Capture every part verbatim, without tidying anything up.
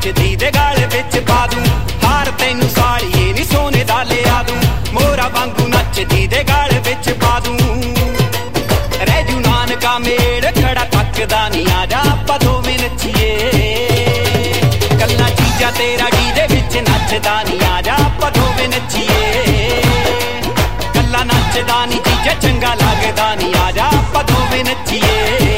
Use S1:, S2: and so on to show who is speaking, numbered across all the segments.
S1: नचदी दे गाल विच पा दूं हार तैनू साड़िए नी सोने दा लिया दूं मोरा वांगू नचदी दे गाल विच पा दूं रहजू नानका मेड़ खड़ा थकदा नी आजा आपां दोवें नच्चीए कल्ला जीजा तेरा डीजे विच नचदा नी आजा आपां दोवें नच्चीए कल्ला नचदा नी जीजा चंगा लगदा नी आजा आपां दोवें नच्चीए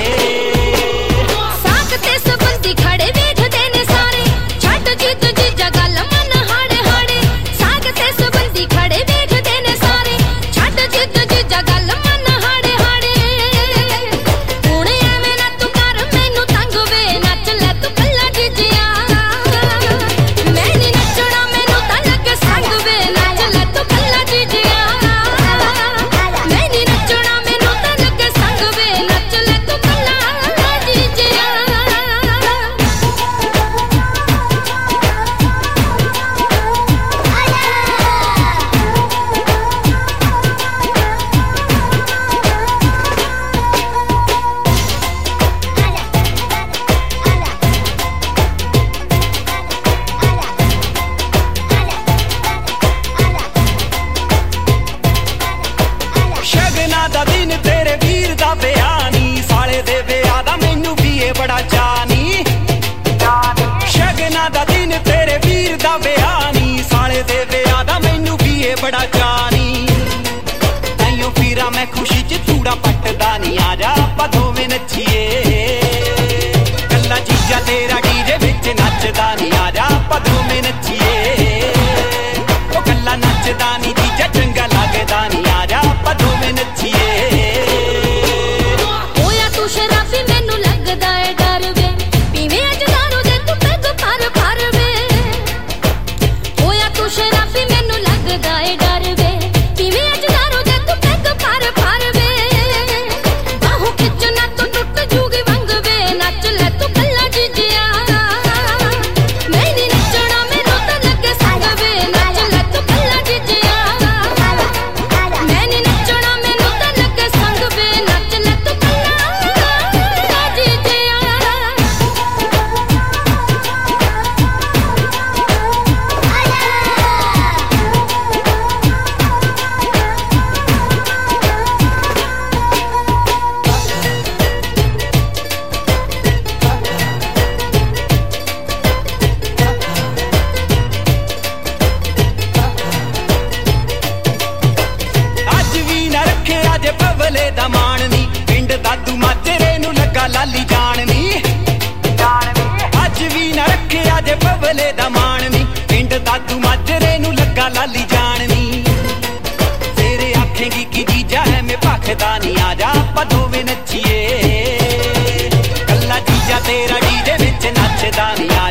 S1: बड़ा जानी ताइयों फिरा मैं खुशी च चूड़ा पटदा नी आजा आपां दोवें नच्चीए कल्ला जीजा तेरा डीजे विच नचदा नी आजा आपां दोवें नच्चीए ओ कल्ला नचदा नी जीजा चंगा लगदा नी आजा आपां दोवें नच्चीए
S2: होया तू शराबी मैनू लगदा है डर वे पीवे अज दारू दे तू पैग भर भर वे होया तू शराबी मैनू लगदा है डर वे पीवे अज दारू दे तू पैग भर भर वे बाहू खिचना तू टुट जूगी वंग वे नच ले तू कल्ला जीजिया मैं नी नचना मैनू तां लगे संग वे नच ले तू कल्ला जीजिया मैं नी नचना मैनू तां लगे संग वे नच ले तू कल्ला जीजिया
S1: अज भी न रखे अज पवले दा मान नी पिंड दादू माजरे नू लगा लाली जान नी अज भी न रखे अज पवले दा मान नी पिंड दादू माजरे नू लगा लाली जान नी तेरे आखेंगी कि जीजा है मैं भखदा नी आजा आपां दोवें नच्चीए कल्ला जीजा तेरा डीजे विच नचदा नी